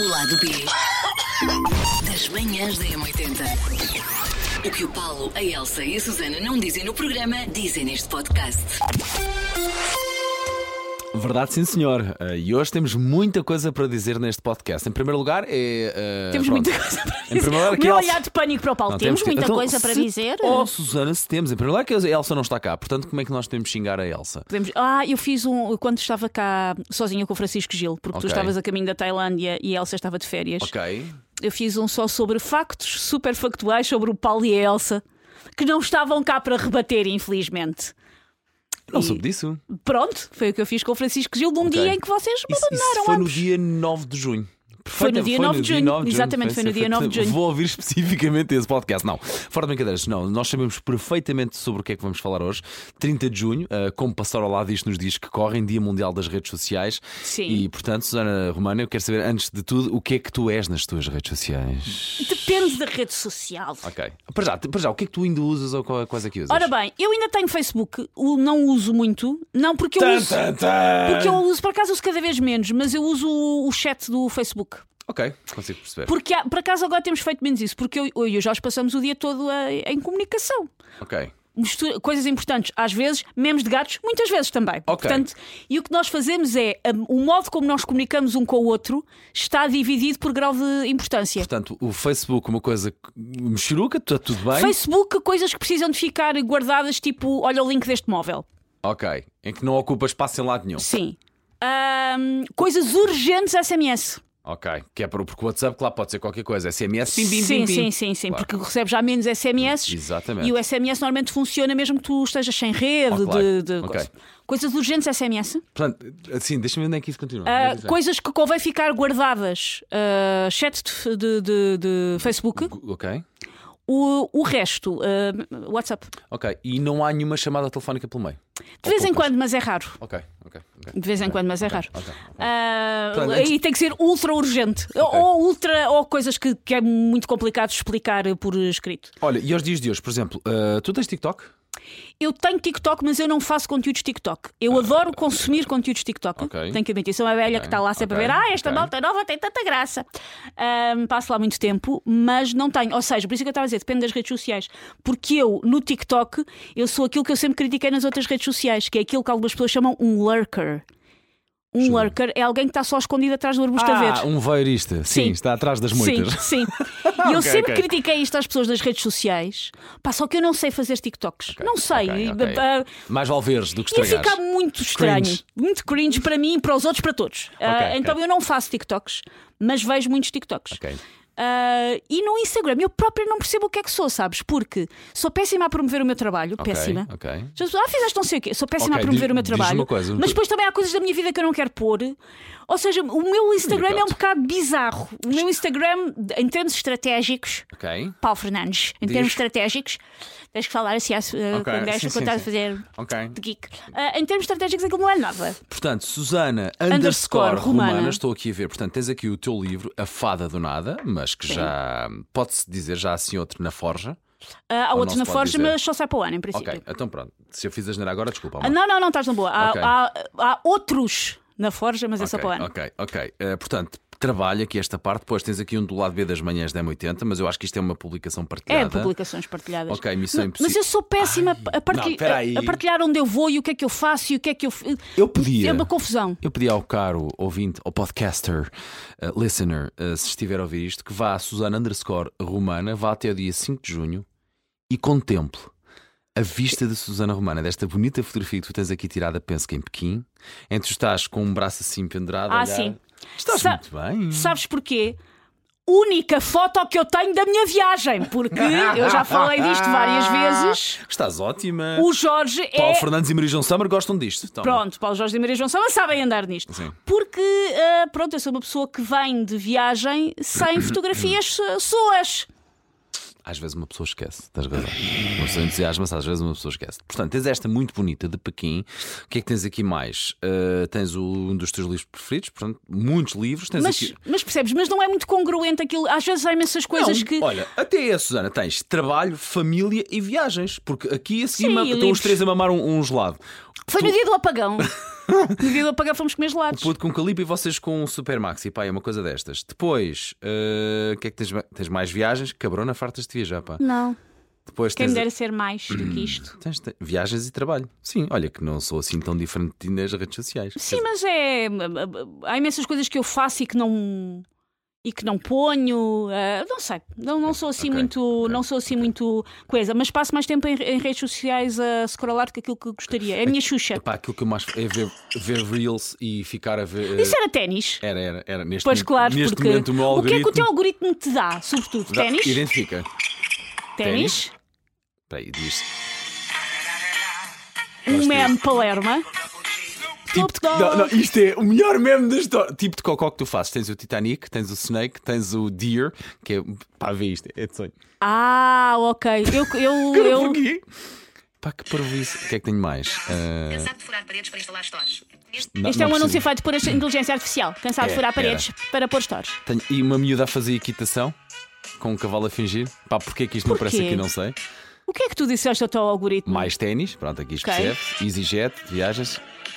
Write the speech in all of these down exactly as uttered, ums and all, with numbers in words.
O lado B das manhãs da M oitenta. O que o Paulo, a Elsa e a Susana não dizem no programa, dizem neste podcast. Verdade, sim, senhor. Uh, e hoje temos muita coisa para dizer neste podcast. Em primeiro lugar, é. Uh, temos pronto. muita coisa para dizer. Em primeiro lugar, o meu Elsa... olhar de pânico para o Paulo. Não, temos, temos muita então, coisa para se... dizer. Oh, Susana, se temos. Em primeiro lugar, que a Elsa não está cá. Portanto, como é que nós podemos xingar a Elsa? Podemos... Ah, eu fiz um. Quando estava cá sozinha com o Francisco Gil, porque okay. tu estavas a caminho da Tailândia e a Elsa estava de férias. Ok. Eu fiz um só sobre factos super factuais sobre o Paulo e a Elsa, que não estavam cá para rebater, infelizmente. Não e... soube disso. Pronto, foi o que eu fiz com o Francisco Gil num okay. dia em que vocês me isso, abandonaram. Isso foi ambos. no dia nove de junho. Foi no dia foi nove no de junho, dia nove de exatamente, foi no dia nove de junho. Vou ouvir especificamente esse podcast. Não, fora de brincadeiras, não, nós sabemos perfeitamente sobre o que é que vamos falar hoje. trinta de junho, uh, como passar ao lado disto nos dias que correm, Dia Mundial das Redes Sociais. Sim. E portanto, Susana Romana, eu quero saber, antes de tudo, o que é que tu és nas tuas redes sociais? Depende da rede social. Ok. Para já, para já, o que é que tu ainda usas ou quais é que usas? Ora bem, eu ainda tenho Facebook, o não uso muito, não porque eu Tan, uso. tan, tan. Porque eu uso, por acaso uso cada vez menos, mas eu uso o chat do Facebook. Ok, consigo perceber. Porque há- por acaso agora temos feito menos isso, porque eu, eu e o Jorge passamos o dia todo a- em comunicação. Ok. Mistura- coisas importantes, às vezes, memes de gatos, muitas vezes também. Ok. Portanto, e o que nós fazemos é um, o modo como nós comunicamos um com o outro está dividido por grau de importância. Portanto, o Facebook, uma coisa mexeruca, está tudo bem? Facebook, coisas que precisam de ficar guardadas, tipo, olha o link deste móvel. Ok. Em que não ocupa espaço em lado nenhum. Sim. Ahm, coisas urgentes S M S. Ok, que é para- porque o WhatsApp, claro, pode ser qualquer coisa. S M S, pim, pim, sim, pim, pim. sim, sim, sim, Claro. porque recebes já menos S M S. Exatamente. E o S M S normalmente funciona mesmo que tu estejas sem rede. Oh, claro. de, de Ok. coisa. Coisas urgentes S M S. Portanto, assim, deixa-me ver onde é que isso continua. Ah, Vou dizer. coisas que convém ficar guardadas. Ah, chat de, de, de- de Facebook. Ok, O, o resto, ah, WhatsApp. ok. E não há nenhuma chamada telefónica pelo meio? De vez Ou em poucas? quando, mas é raro. Ok, ok. ok. De vez em quando, mas é raro. ok, ok. Ah, Portanto, antes- e tem que ser ultra urgente. Ok. Ou ultra, ou coisas que, que é muito complicado de explicar por escrito. Olha, e aos dias de hoje, por exemplo, ah, tu tens TikTok? Eu tenho TikTok, mas eu não faço conteúdos TikTok. Eu adoro consumir conteúdos TikTok. Ok. Tenho que admitir, sou uma velha Ok, que está lá sempre ok, a ver. Ah, esta ok. malta nova tem tanta graça. Ahm, passo lá muito tempo, mas não tenho. Ou seja, por isso é que eu estava a dizer, depende das redes sociais. Porque eu, no TikTok, eu sou aquilo que eu sempre critiquei nas outras redes sociais, que é aquilo que algumas pessoas chamam um lurker. Um Juro. lurker é alguém que está só escondido atrás do arbusto a ver. Ah, um voyeurista. Sim, Sim. está atrás das moitas. Sim, sim. E eu Ok, sempre ok. critiquei isto às pessoas das redes sociais. Pá, só que eu não sei fazer TikToks. Ok, não sei. ok, E, ok. ah, Mais vale veres do que Ia estragares. ficar muito estranho, Cringe. muito cringe para mim, para os outros, para todos. Ah, Ok, então ok. eu não faço TikToks, mas vejo muitos TikToks. Ok. Ah, e no Instagram eu própria não percebo o que é que sou, sabes? Porque sou péssima a promover o meu trabalho, Ok, péssima. ok. Já ah, fizeste não sei o quê, sou péssima Ok, a promover diz- o meu diz-me trabalho. uma coisa. Mas depois também há coisas da minha vida que eu não quero pôr. Ou seja, o meu Instagram é um bocado bizarro. O meu Instagram, em termos estratégicos, Ok. Paulo Fernandes, em Diz. termos estratégicos, tens que falar assim, uh, Ok, quando és sim, quando sim, estás a sim. fazer Ok. de geek. Ah, em termos estratégicos, aquilo não é nada. Portanto, Susana underscore Underscore romana. Romana. Estou aqui a ver. Portanto, tens aqui o teu livro, A Fada do Nada, mas que Sim. já pode-se dizer já assim outro na Forja. Ah, há Ou outros não na se pode Forja, dizer? mas só sai para o ano, em princípio. Ok, então pronto. Se eu fiz a geneira agora, desculpa. Ah, amor. não, não, não, estás na boa. Há, Ok. há, há outros na Forja, mas é só Ok, para o ano. ok, ok. Eh, portanto, trabalha aqui esta parte. Depois tens aqui um do lado B das manhãs da M oitenta, mas eu acho que isto é uma publicação É, partilhada. publicações partilhadas. Ok, missão Não, impossível. mas eu sou péssima Ai, a, partilhar, não, peraí. a, a partilhar onde eu vou e o que é que eu faço e o que é que eu. f- Eu podia. É uma confusão. Eu pedi ao caro ouvinte, ao podcaster, uh, listener, uh, se estiver a ouvir isto, que vá a Susana underscore Romana, vá até o dia cinco de junho e contemple a vista de Susana Romana, desta bonita fotografia que tu tens aqui tirada, penso que em Pequim, em que tu estás com um braço assim pendurado. a Ah, olhar. sim. Estás Sa- muito bem. Sabes porquê? Única foto que eu tenho da minha viagem, porque eu já falei disto várias vezes. Estás ótima. O Jorge Paulo é. Fernandes e Maria João Summer gostam disto. Toma. Pronto, Paulo Jorge e Maria João Sama sabem andar nisto. Sim. Porque, ah, pronto, eu sou uma pessoa que vem de viagem sem fotografias ah, suas. Às vezes uma pessoa esquece, tens razão. Uma pessoa entusiasma-se, às vezes uma pessoa esquece. Portanto, tens esta muito bonita de Pequim. O que é que tens aqui mais? Uh, tens o, um dos teus livros preferidos, portanto, muitos livros. Tens Mas, aqui... mas percebes, mas não é muito congruente aquilo. Às vezes há imensas coisas Não, que. Olha, até a Susana tens trabalho, família e viagens. Porque aqui a seguir Sim, ma- e estão os livros. três a mamar um, um gelado. Foi no dia do apagão. No dia do apagão fomos comer O gelados. puto com calipo e vocês com um super maxi. Pá, é uma coisa destas. Depois, o uh, que é que tens, tens mais viagens? Cabrona, fartas de viajar, pá. Não. Depois Quem tens... me dera ser mais do que isto. Tens, tens viagens e trabalho. Sim, olha que não sou assim tão diferente de ti nas redes sociais. Sim, mas é. Há imensas coisas que eu faço e que não. E que não ponho, uh, não sei, não, não sou assim okay, muito, okay, não sou assim okay. muito coisa, mas passo mais tempo em, em redes sociais a scrollar do que aquilo que gostaria. É a minha Xuxa. Epá, aquilo que eu mais é ver, ver Reels e ficar a ver. Isso era ténis. Era, era, era. Neste, Pois claro, neste porque momento o meu o que algoritmo. é que o teu algoritmo te dá, sobretudo? dá- Ténis? Identifica. Ténis? Espera aí, diz. Um meme Palerma. Tipo de, não, não, isto é o melhor meme da história. Tipo de cocó que tu fazes. Tens o Titanic, tens o Snake, tens o Deer, que é. Pá, vê isto, é de sonho. Ah, ok. Eu. eu, Cara, eu... porquê? Pá, que parvoíce. O que é que tenho mais? Uh... Cansado de furar paredes para instalar stores. Não, Isto é um não anúncio preciso. feito por inteligência artificial. Cansado de É, furar paredes para pôr stores. Tenho... E uma miúda a fazer equitação com um cavalo a fingir. Pá, porquê que isto não Porquê? aparece aqui? Não sei. O que é que tu disseste ao teu algoritmo? Mais ténis, pronto, aqui isto Ok. percebe. EasyJet, viagens.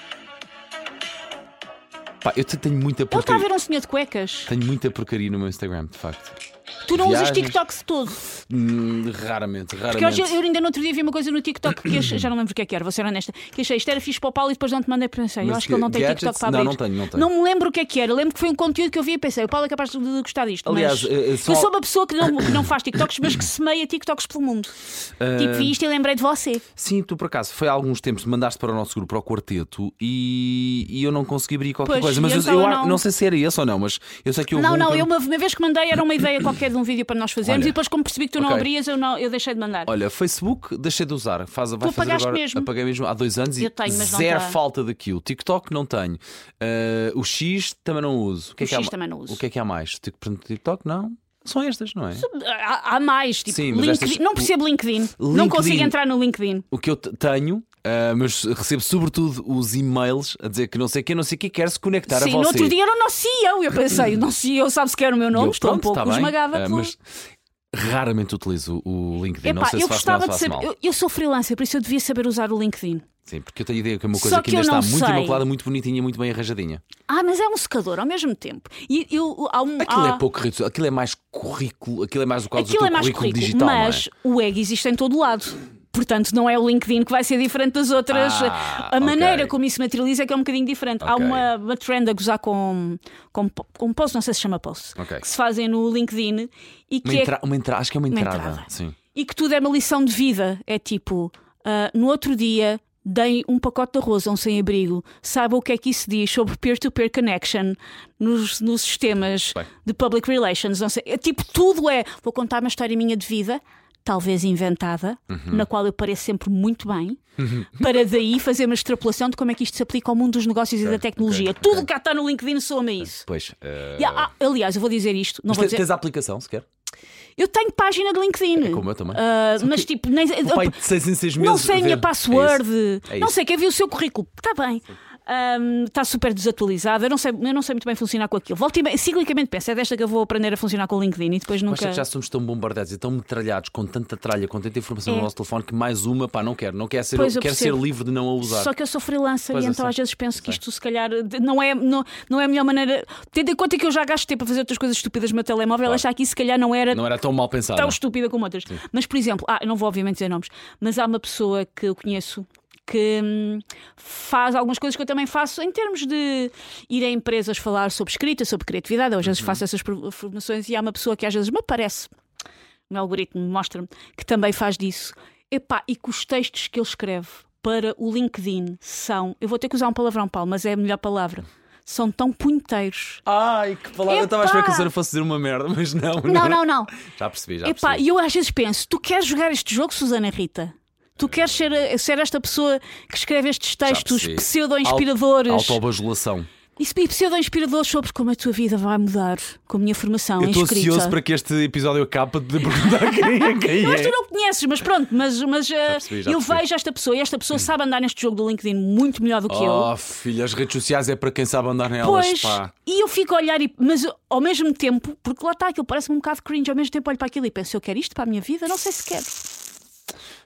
Pá, eu te- tenho muita Ele está a porcaria. ver um senhor de cuecas. Tenho muita porcaria no meu Instagram, de facto. Tu não usas Viagens. TikTok todo. Hum, raramente, Porque raramente. hoje eu ainda no outro dia vi uma coisa no TikTok que achei, já não lembro o que é que era, vou ser honesta. Que achei isto era fixe para o Paulo e depois não te mandei para pensar. Eu Mas acho que ele não tem gadgets? TikTok para Não, abrir. não tenho, não tenho. Não me lembro o que é que era. Lembro que foi um conteúdo que eu vi e pensei, o Paulo é capaz de gostar disto. Aliás, mas eh, só- eu sou uma pessoa que não, que não faz TikToks, mas que semeia TikToks pelo mundo. Tipo, vi isto e lembrei de você. Sim, tu por acaso, foi há alguns tempos, mandaste para o nosso grupo, para o quarteto, e, e eu não consegui abrir qualquer Pois, coisa. Mas e eu, então eu eu não... não- não sei se era esse ou não, mas eu sei que houve Não, um não, que eu uma, uma vez que mandei era uma ideia qualquer de um vídeo para nós fazermos Olha, e depois, como percebi que tu não ok. abrias, eu, não, eu deixei de mandar. Olha, Facebook deixei de usar. Faz, vai fazer apagaste agora, mesmo? Apaguei mesmo há dois anos Eu e tenho, mas não zero tá. falta daquilo. TikTok não tenho. Uh, o X também não uso. O, que é O que há X ma- também não uso. O que é que há mais? Tipo, TikTok não? São estas, não é? Há, há mais, tipo, Sim, mas LinkedIn. estas- Não percebo LinkedIn. Não LinkedIn. consigo entrar no LinkedIn. O que eu te- tenho, uh, mas recebo sobretudo os e-mails a dizer que não sei o que, não sei o que, quer se conectar Sim, a no você. outro dia era o nosso C E O. Eu pensei, o nosso C E O sabe sequer o meu E nome, eu, estou um pronto, pouco tá bem, esmagada. uh, pelo- mas raramente utilizo o LinkedIn. não Epá, sei eu se faz gostava mal, de se faz saber. mal. Eu, eu sou freelancer, por isso eu devia saber usar o LinkedIn. Sim, porque eu tenho a ideia que é uma coisa Só que que ainda eu está não muito sei. imaculada, muito bonitinha, muito bem arranjadinha. Ah, mas é um secador ao mesmo tempo. E eu, há um, Aquilo há... é pouco rede, aquilo é mais currículo, aquilo é mais o caso do Aquilo teu é mais currículo, currículo, digital, mas não é? o egg existe em todo lado. Portanto, não é o LinkedIn que vai ser diferente das outras. Ah, a maneira ok. como isso materializa é que é um bocadinho diferente. Há Ok. uma, uma trend a gozar com, com, com posts, não sei se chama posts, Ok. que se fazem no LinkedIn e que Uma é entra... uma entra... Acho que é uma Uma entrada. entrada. Sim. e que tudo é uma lição de vida. É tipo, ah, no outro dia dei um pacote de arroz a um sem-abrigo. Saiba o que é que isso diz sobre peer-to-peer connection nos, nos sistemas Bem. de public relations. Não sei. É tipo, tudo é. Vou contar uma história minha de vida, talvez inventada, Uhum. na qual eu pareço sempre muito bem, para daí fazer uma extrapolação de como é que isto se aplica ao mundo dos negócios e da tecnologia. ok, Tudo ok. que cá está no LinkedIn soa-me a isso. Pois. uh, E há- há- aliás, eu vou dizer isto. Não Mas vou tens, dizer... tens a aplicação sequer? Eu tenho página de LinkedIn. É como eu também. Ah, Só mas que tipo, nem... O pai de seis em seis meses. Não sei a minha vê- password. É isso. É Não isso. sei, quer ver o seu currículo. Está bem. Ahm, Está super desatualizado. Eu não, sei, eu não sei muito bem funcionar com aquilo. Volto e meia, ciclicamente penso, é desta que eu vou aprender a funcionar com o LinkedIn e depois Mas nunca. já somos tão bombardeados e tão metralhados com tanta tralha, com tanta informação É. no nosso telefone que mais uma, pá, não quero. Não quero ser, Pois, eu quero ser percebo. livre de não a usar. Só que eu sou freelancer Pois, e eu então sei. às vezes penso que Sei. isto se calhar não é, não, não é a melhor maneira. Tendo em conta que eu já gasto tempo a fazer outras coisas estúpidas no meu telemóvel, Claro. achar que isso se calhar não era Não era tão mal pensado. tão estúpida como outras. Mas, por exemplo, ah, eu não vou obviamente dizer nomes, mas há uma pessoa que eu conheço que hum, faz algumas coisas que eu também faço em termos de ir a empresas falar sobre escrita, sobre criatividade. Eu às vezes faço essas pro- formações e há uma pessoa que às vezes me aparece, o meu algoritmo mostra-me, que também faz disso. Epá, e que os textos que ele escreve para o LinkedIn são, eu vou ter que usar um palavrão, Paulo, mas é a melhor palavra, são tão punheteiros. Ai, que palavra. Eu estava a Epá! esperar que a senhora fosse dizer uma merda, mas não. Não, não, não. Já percebi, já Epá, percebi. e eu às vezes penso, tu queres jogar este jogo, Susana Rita? Tu queres ser, ser esta pessoa que escreve estes Já textos percebi. pseudo-inspiradores Auto- Autobajulação. e e pseudo-inspiradores sobre como a tua vida vai mudar com a minha formação Eu em estou escrita? ansioso para que este episódio acabe para te perguntar quem é. Quem Eu acho que é. tu não conheces, mas pronto, mas, mas uh, percebi, já eu percebi. vejo esta pessoa e esta pessoa sabe andar neste jogo do LinkedIn muito melhor do que eu. Oh, filha, as redes sociais é para quem sabe andar nelas, Pois, pá. e eu fico a olhar, e, mas ao mesmo tempo, porque lá está aquilo, parece-me um bocado cringe, ao mesmo tempo olho para aquilo e penso, eu quero isto para a minha vida? Não sei se quero.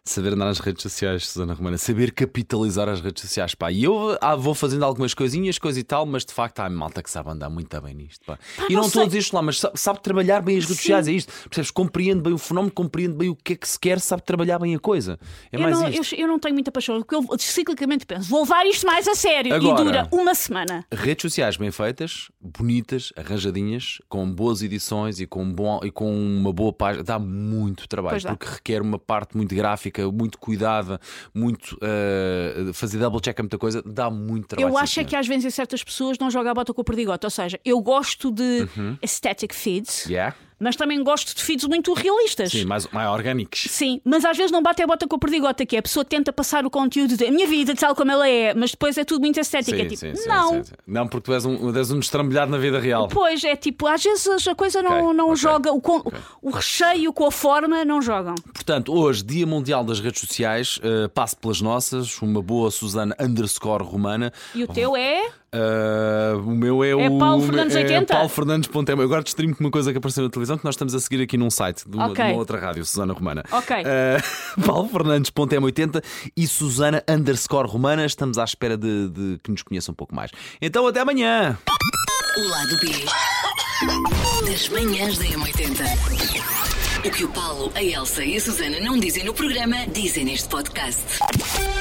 Saber andar nas redes sociais, Susana Romana, saber capitalizar as redes sociais, pá. E eu ah, vou fazendo algumas coisinhas, coisa e tal, mas de facto há malta que sabe andar muito bem nisto, pá. Pá, e não não estou a sei. dizer isto lá, mas sabe, sabe trabalhar bem as redes Sim. sociais, é isto. Percebes? Compreende bem o fenómeno, compreende bem o que é que se quer, sabe trabalhar bem a coisa. É Eu mais não, isto. eu, eu não tenho muita paixão, porque eu ciclicamente penso, vou levar isto mais a sério Agora, e dura uma semana. Redes sociais bem feitas, bonitas, arranjadinhas, com boas edições e com, bom, e com uma boa página, dá muito trabalho, Pois dá. porque requer uma parte muito gráfica, muito cuidada, muito uh, fazer double check a muita coisa, dá muito trabalho. Eu sim, acho é senhor. que às vezes certas pessoas não jogam a bota com o perdigote, ou seja, eu gosto de aesthetic feeds, Yeah? mas também gosto de feeds muito realistas. Sim, mais, mais orgânicos. Sim, mas às vezes não bate a bota com o perdigota, que é a pessoa tenta passar o conteúdo da minha vida, tal como ela é, mas depois é tudo muito estético. Sim, É tipo, sim, sim, não. sim, sim. Não, porque tu és um, és um destrambelhado na vida real. Pois é, tipo, às vezes a coisa não, Ok, não ok, joga, o, con- ok. o recheio com a forma não jogam. Portanto, hoje, Dia Mundial das Redes Sociais, uh, passo pelas nossas, uma boa Susana underscore Romana. E o teu é. Uh, o meu é, É o Paulo Fernandes é oitenta? Paulo Fernandes ponto m. Agora distrimo-te uma coisa que apareceu na televisão que nós estamos a seguir aqui num site de uma, Ok. de uma outra rádio, Susana Romana. Ok. Uh, Paulo Fernandes ponto m oitenta e Susana underscore Romana. Estamos à espera de, de que nos conheçam um pouco mais. Então até amanhã! O lado B das manhãs da M oitenta. O que o Paulo, a Elsa e a Susana não dizem no programa, dizem neste podcast.